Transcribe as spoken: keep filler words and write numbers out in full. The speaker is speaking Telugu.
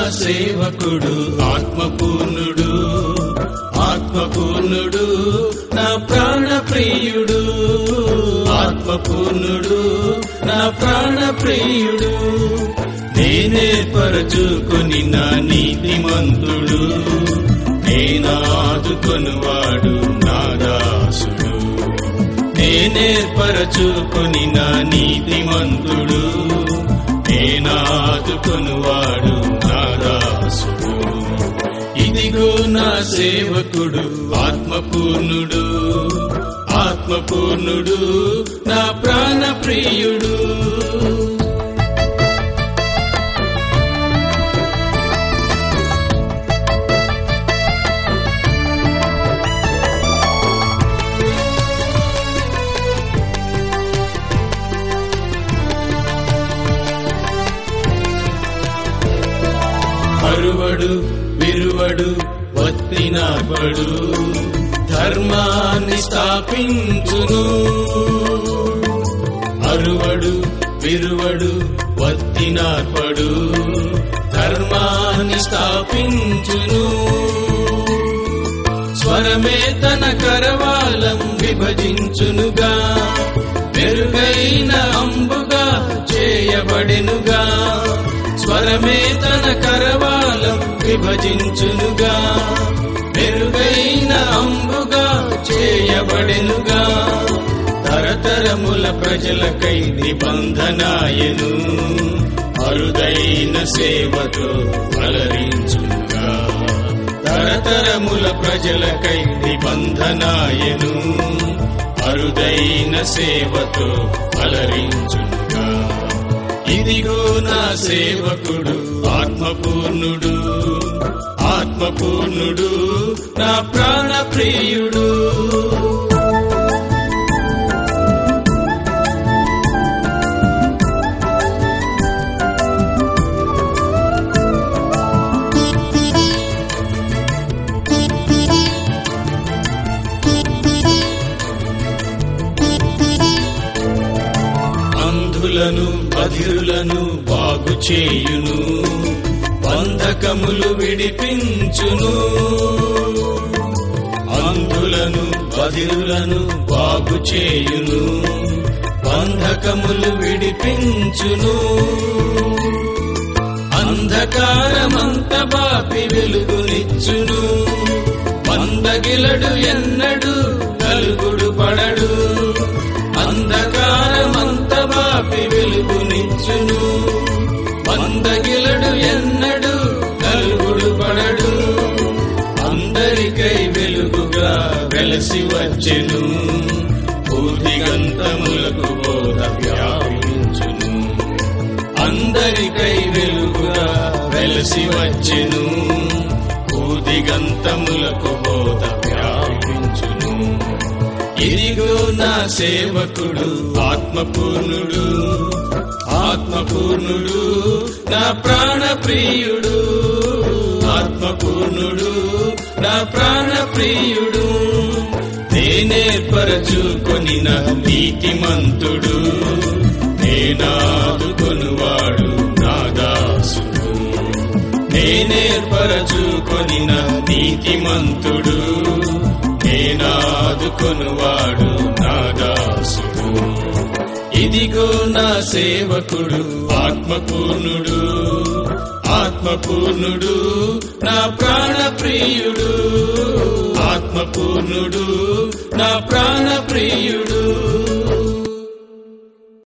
సేవకుడు ఆత్మపూర్ణుడు ఆత్మపూర్ణుడు నా ప్రాణ ప్రియుడు ఆత్మపూర్ణుడు నా ప్రాణ ప్రియుడు నేనేర్పరచుకొని నా నీతిమంతుడు నేనాదుకొనువాడు నా దాసుడు నేనేర్పరచుకొని నా నీతిమంతుడు నేనాదుకొనువాడు నా దాసుడు ఇదిగో నా సేవకుడు ఆత్మపూర్ణుడు ఆత్మపూర్ణుడు నా ప్రాణ ప్రియుడు అరువడు విరువడు వత్తినార్పడు ధర్మాన్ని స్థాపించును అరువడు విరువడు వత్తినార్పడు ధర్మాన్ని స్థాపించును స్వరమే తన కరవాలం విభజించునుగా మెరుగైన అంబుగా చేయబడెనుగా స్వరమే తన కరవాలం విభజించునుగా మెరుగైన అంబుగా చేయబడెనుగా తరతరముల ప్రజలకై నిబంధనాయను అరుదైన సేవతో అలరించునుగా తరతరముల ప్రజలకై నిబంధనాయను అరుదైన సేవతో అలరించునుగా ఇదిగో నా సేవకుడు ఆత్మపూర్ణుడు ఆత్మపూర్ణుడు నా ప్రాణ ప్రియుడు అంధులను బధిరులను బాగు చేయును బంధకములు విడిపించును అంధులను బధిరులను బాగు చేయును బంధకములు విడిపించును అంధకారమంత బాపి వెలుగునిచ్చును మందగిలడు ఎన్నడు నలుగుడు పడడు అంధకారమంత బాపి వెలుగునిచ్చును మందగిలడు ఎన్నడు నలుగుడు పడడు అందరికై వెలుగుగా వెలసి వచ్చెను భూదిగంతములకు బోధ వ్యాపించును అందరికై వెలుగుగా వెలసి వచ్చెను భూదిగంతములకు బోధ వ్యాపించును ఇదిగో నా సేవకుడు ఆత్మపూర్ణుడు ఆత్మపూర్ణుడు నా ప్రాణ ప్రియుడు ఆత్మపూర్ణుడు నా ప్రాణ ప్రియుడు నేనేర్పరచుకొని నా నీతిమంతుడు నేనాదుకొనువాడు నా దాసుడు నేనేర్పరచుకొని నా నీతిమంతుడు నేనాదుకొనువాడు నా దాసుడు ఇదిగో నా సేవకుడు ఆత్మపూర్ణుడు ఆత్మపూర్ణుడు నా ప్రాణ ప్రియుడు ఆత్మపూర్ణుడు నా ప్రాణ ప్రియుడు